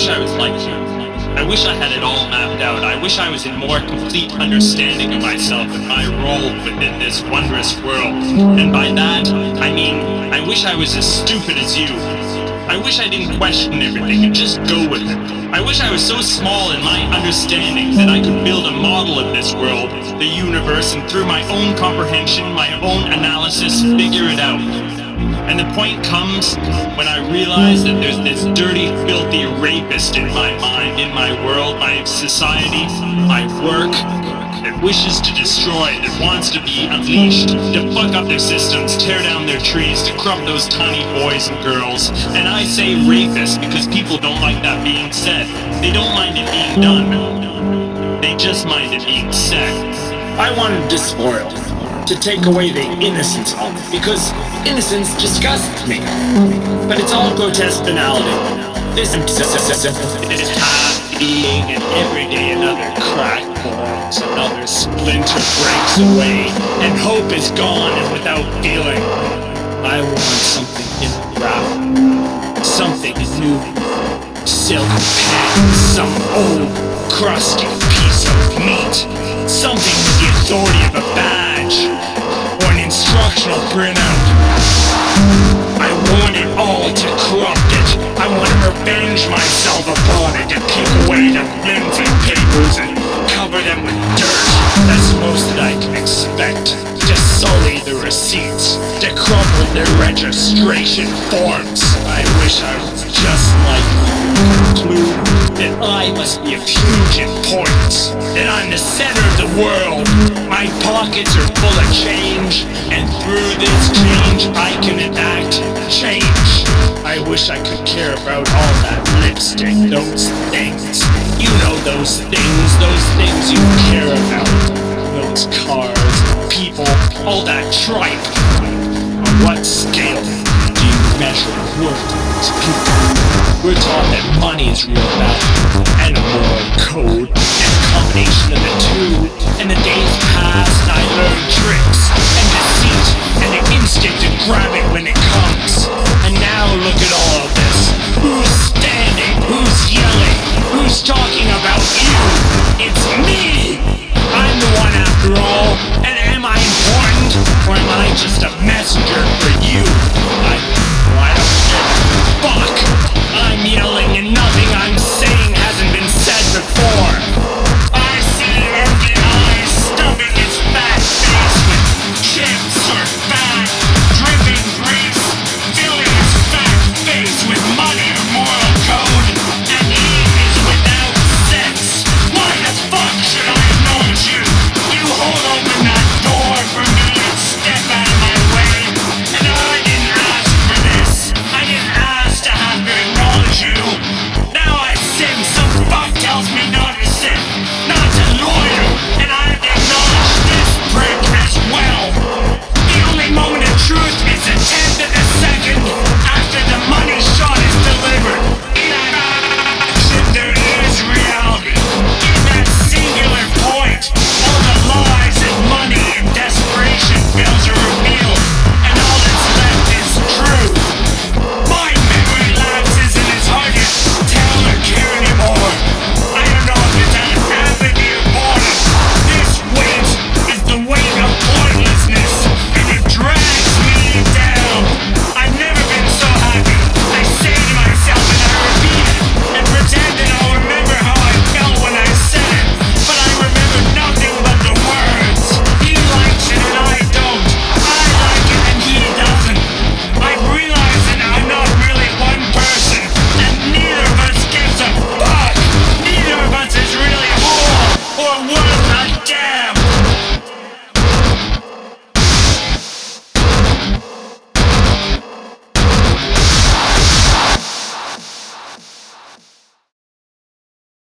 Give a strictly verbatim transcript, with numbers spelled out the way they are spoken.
wish I was like you. I wish I had it all mapped out. I wish I was in more complete understanding of myself and my role within this wondrous world. And by that, I mean, I wish I was as stupid as you. I wish I didn't question everything and just go with it. I wish I was so small in my understanding that I could build a model of this world, the universe, and through my own comprehension, my own analysis, figure it out. And the point comes when I realize that there's this dirty, filthy rapist in my mind, in my world, my society, my work, that wishes to destroy, that wants to be unleashed, to fuck up their systems, tear down their trees, to corrupt those tiny boys and girls. And I say rapist because people don't like that being said. They don't mind it being done. They just mind it being said. I wanted to spoil, to take away the innocence of it, because innocence disgusts me. But it's all grotesque banality. This is being and every day another crack forms, another splinter breaks away, and hope is gone and without feeling. I want something in the wrap, something new, silk pants, some old crusty piece of meat, something with the authority of a badge or an instructional printout. I want it all to corrupt it. I want to revenge myself upon it, to kick away the flimsy papers and cover them with dirt. That's the most that I can expect. To sully the receipts, to crumple their registration forms. I wish I was just like you. Conclude that I must be of huge importance, that I'm the center of the world. My pockets are full of change, and through this change I can enact change. I wish I could care about all that lipstick, those things. You know those things, those things you care about. Those cars, people, all that tripe. On what scale do you measure worth to people? We're taught that money is real value, and a moral code, and a combination of the two. And the days pass, and I learn tricks, and deceit, and the instinct to grab it when it comes. And now look at all of this. Who's standing? Who's yelling? Who's talking about you? It's me! I'm the one after all. And am I important? Or am I just a messenger for you?